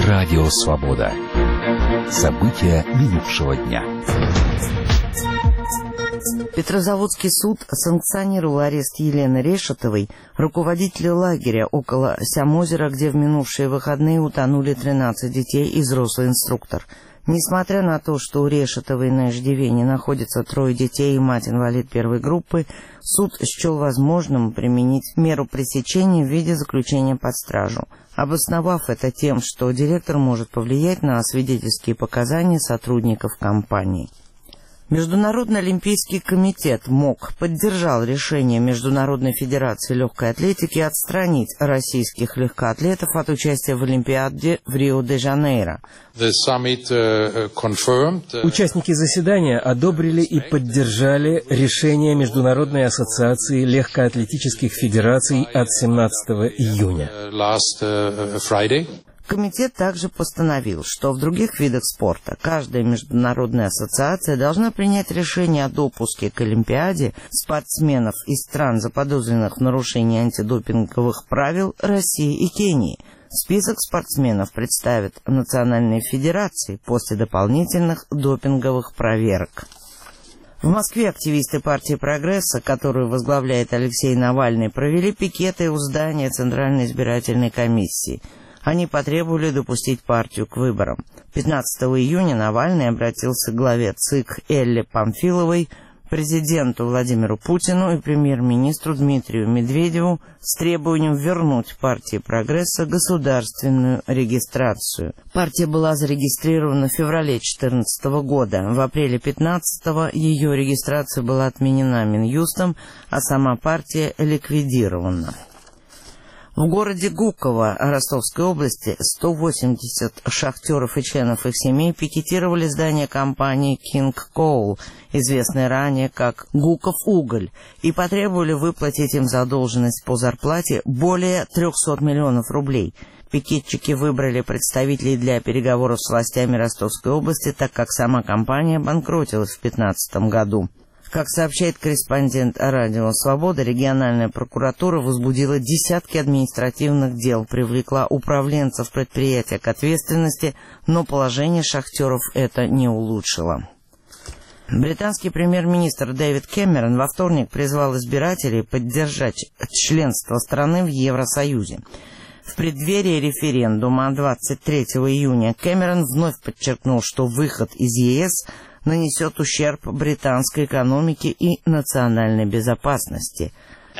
Радио Свобода. События минувшего дня. Петрозаводский суд санкционировал арест Елены Решетовой, руководителя лагеря около Сямозера, где в минувшие выходные утонули 13 детей и взрослый инструктор. Несмотря на то, что у Решетовой на иждивении находятся 3 детей и мать-инвалид первой группы, суд счел возможным применить меру пресечения в виде заключения под стражу, обосновав это тем, что директор может повлиять на свидетельские показания сотрудников компании. Международный олимпийский комитет МОК поддержал решение Международной федерации легкой атлетики отстранить российских легкоатлетов от участия в Олимпиаде в Рио-де-Жанейро. Участники заседания одобрили и поддержали решение Международной ассоциации легкоатлетических федераций от 17 июня. Комитет также постановил, что в других видах спорта каждая международная ассоциация должна принять решение о допуске к Олимпиаде спортсменов из стран, заподозренных в нарушении антидопинговых правил России и Кении. Список спортсменов представят национальные федерации после дополнительных допинговых проверок. В Москве активисты партии «Прогресса», которую возглавляет Алексей Навальный, провели пикеты у здания Центральной избирательной комиссии. Они потребовали допустить партию к выборам. 15 июня Навальный обратился к главе ЦИК Элле Памфиловой, президенту Владимиру Путину и премьер-министру Дмитрию Медведеву с требованием вернуть партии «Прогресса» государственную регистрацию. Партия была зарегистрирована в феврале 2014 года. В апреле 2015 ее регистрация была отменена Минюстом, а сама партия ликвидирована. В городе Гуково Ростовской области 180 шахтеров и членов их семей пикетировали здание компании King Coal, известной ранее как Гуков Уголь, и потребовали выплатить им задолженность по зарплате более 300 миллионов рублей. Пикетчики выбрали представителей для переговоров с властями Ростовской области, так как сама компания банкротилась в 2015 году. Как сообщает корреспондент Радио Свобода, региональная прокуратура возбудила десятки административных дел, привлекла управленцев предприятия к ответственности, но положение шахтеров это не улучшило. Британский премьер-министр Дэвид Кэмерон во вторник призвал избирателей поддержать членство страны в Евросоюзе. В преддверии референдума 23 июня Кэмерон вновь подчеркнул, что выход из ЕС нанесет ущерб британской экономике и национальной безопасности.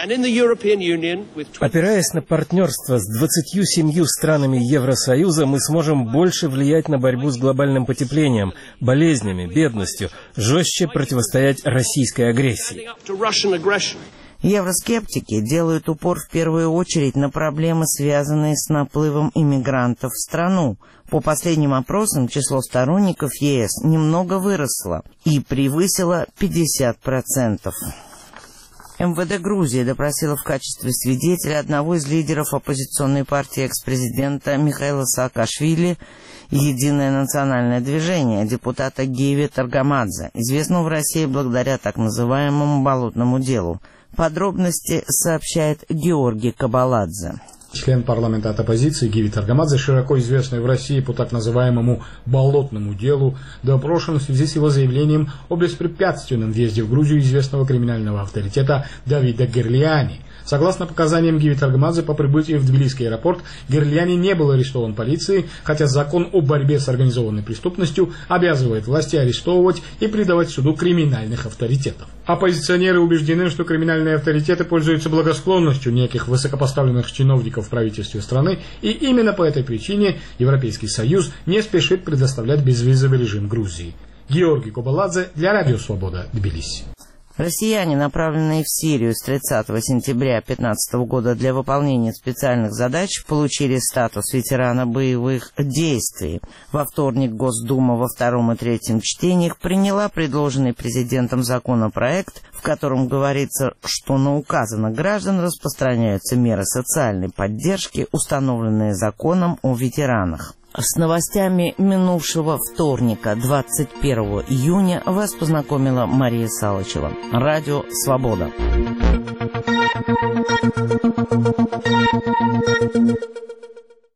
Опираясь на партнерство с 27 странами Евросоюза, мы сможем больше влиять на борьбу с глобальным потеплением, болезнями, бедностью, жестче противостоять российской агрессии. Евроскептики делают упор в первую очередь на проблемы, связанные с наплывом иммигрантов в страну. По последним опросам число сторонников ЕС немного выросло и превысило 50%. МВД Грузии допросило в качестве свидетеля одного из лидеров оппозиционной партии экс-президента Михаила Саакашвили «Единое национальное движение», депутата Гиви Таргамадзе, известного в России благодаря так называемому «болотному делу». Подробности сообщает Георгий Кабаладзе. Член парламента от оппозиции Гиви Таргамадзе, широко известный в России по так называемому «болотному делу», допрошен в связи с его заявлением о беспрепятственном въезде в Грузию известного криминального авторитета Давида Герлиани. Согласно показаниям Гиви Таргамадзе, по прибытию в Тбилисский аэропорт Герлиани не был арестован полицией, хотя закон о борьбе с организованной преступностью обязывает власти арестовывать и предавать суду криминальных авторитетов. Оппозиционеры убеждены, что криминальные авторитеты пользуются благосклонностью неких высокопоставленных чиновников в правительстве страны, и именно по этой причине Европейский Союз не спешит предоставлять безвизовый режим Грузии. Георгий Кабаладзе для Радио Свобода, Тбилиси. Россияне, направленные в Сирию с 30 сентября 2015 года для выполнения специальных задач, получили статус ветерана боевых действий. Во вторник Госдума во втором и третьем чтениях приняла предложенный президентом законопроект, в котором говорится, что на указанных граждан распространяются меры социальной поддержки, установленные законом о ветеранах. С новостями минувшего вторника, 21 июня, вас познакомила Мария Салычева. Радио «Свобода».